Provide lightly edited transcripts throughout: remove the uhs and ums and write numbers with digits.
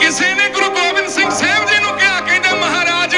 ਕਿਸੇ ਨੇ ਗੁਰੂ ਗੋਬਿੰਦ ਸਿੰਘ ਸਾਹਿਬ ਜੀ ਨੂੰ ਕਿਹਾ, ਕਹਿੰਦੇ ਮਹਾਰਾਜ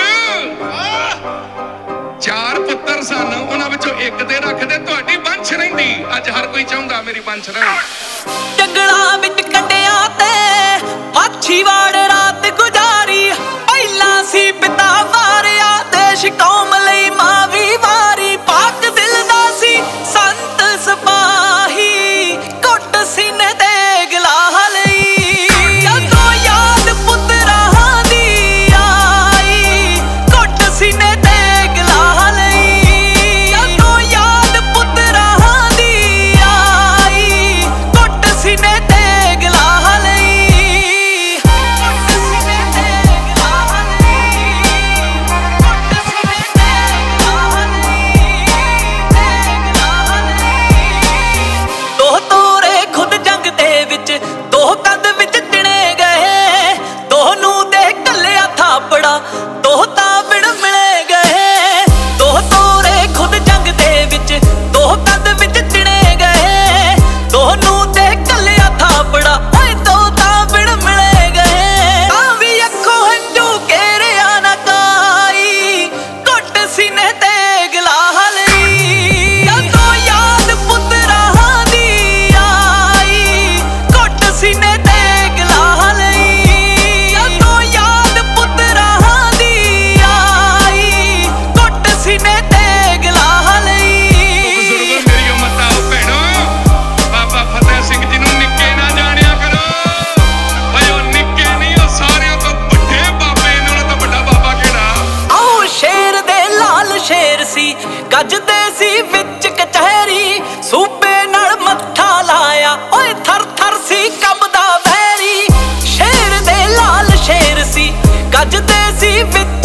4 ਪੁੱਤਰ ਸਨ, ਉਹਨਾਂ ਵਿੱਚੋਂ ਇੱਕ ਦੇ ਰੱਖਦੇ, ਤੁਹਾਡੀ ਬੰਛ ਰਹਿੰਦੀ। ਅੱਜ ਹਰ ਕੋਈ ਚਾਹੁੰਦਾ ਮੇਰੀ ਬੰਛ ਰਹੇ। ਜੰਗਲਾਂ ਵਿੱਚ ਕੰਡਿਆਂ ਤੇ ਮਾਛੀਵਾੜ ਰਾਤ ਗੁਜ਼ਾਰੀ, ਪਹਿਲਾਂ ਸੀ ਪਿਤਾ ਵਾਰਿਆ ਦੇਸ਼ ਕੌਮ ਲਈ ਮਾਂ ਵੀ ਵਾਰੀ। ਪਾਕ ਦਿਲ ਦਾ ਸੀ ਸੰਤ ਸਿਪਾਹੀ, ਘੁੱਟ ਸੀਨੇ ਤੇ ਗਲਾਹ ਲਈ। ਜਦੋਂ ਯਾਦ ਪੁੱਤਰਾਂ ਦੀ ਆਈ, ਘੁੱਟ ਸੀਨੇ ਤੇ ਗਲਾਹ ਲਈ। ਜਦੋਂ ਯਾਦ ਪੁੱਤਰਾਂ ਦੀ ਆਈ, ਘੁੱਟ ਸੀਨੇ ਤੇ ਗਲਾਹ ਲਈ। ਘੁੱਟ ਸੀਨੇ ਤੇ ਗਲਾਹ ਲਈ, ਘੁੱਟ ਸੀਨੇ ਤੇ ਗਲਾਹ ਲਈ। ਦੋ ਤੋਰੇ ਖੁਦ ਜੰਗ ਦੇ ਵਿੱਚ, ਦੋ ਕੰਧ ਵਿੱਚ ਤਿਣੇ ਗਏ। ਦੋ ਨੂੰ ਦੇ ਕੱਲਿਆ ਥਾਪੜਾ, ਦੋ ਤਾਂ ਬਿਨ ਮਿਲੇ ਗਏ। ਦੋ ਤੋਰੇ ਖੁਦ ਜੰਗ ਦੇ ਵਿੱਚ, ਦੋ ਕੰਧ ਵਿੱਚ ਤਿਣੇ ਗਏ। ਦੋ ਨੂੰ ਦੇ ਕੱਲਿਆ ਥਾਪੜਾ, ਓਏ ਦੋ ਤਾਂ ਬਿਨ ਮਿਲੇ ਗਏ। ਤਾਂ ਵੀ ਅੱਖੋਂ ਹੰਝੂ ਘੇਰਿਆ ਨਾ ਕਾਈ, ਘੁੱਟ ਸੀਨੇ ਤੇ ਗਲਾਹ ਲਈ। ਜਦੋਂ ਯਾਦ ਪੁੱਤਰਾਂ ਦੀ ਆਈ, ਘੁੱਟ ਸੀਨੇ ਤੇ ਗਲਾਹ ਲਈ। ਜਦੋਂ ਯਾਦ ਪੁੱਤਰਾਂ ਦੀ ਆਈ, ਘੁੱਟ ਸੀਨੇ ਤੇ ਗਲਾਹ ਲਈ। ਬਜ਼ੁਰਗੋ ਮੇਰੀ ਉਮਤ ਆਓ ਭੈਣੋ, ਬਾਬਾ ਫਤਿਹ ਸਿੰਘ ਜੀ ਨੂੰ ਨਿੱਕੇ ਨਾ ਜਾਣਿਆ ਕਰੋ। ਓਏ ਉਹ ਨਿੱਕੇ ਨਹੀਂ, ਉਹ ਸਾਰਿਆਂ ਤੋਂ ਵੱਡੇ ਬਾਬੇ ਨੇ, ਉਹਨਾਂ ਤੋਂ ਵੱਡਾ ਬਾਬਾ ਕਿਹੜਾ? ਆਓ ਸ਼ੇਰ ਦੇ ਲਾਲ ਸ਼ੇਰ ਸੀ, ਗੱਜਦੇ ਸੀ ਵਿੱਚ ਕਚਹਿਰੀ। ਸੂਬੇ ਨਾਲ ਮੱਥਾ ਲਾਇਆ, ਓਏ ਥਰ ਥਰ ਸੀ ਕੰਬਦਾ ਵੈਰੀ। ਸ਼ੇਰ ਦੇ ਲਾਲ ਸ਼ੇਰ ਸੀ, ਗੱਜਦੇ ਸੀ ਵਿੱਚ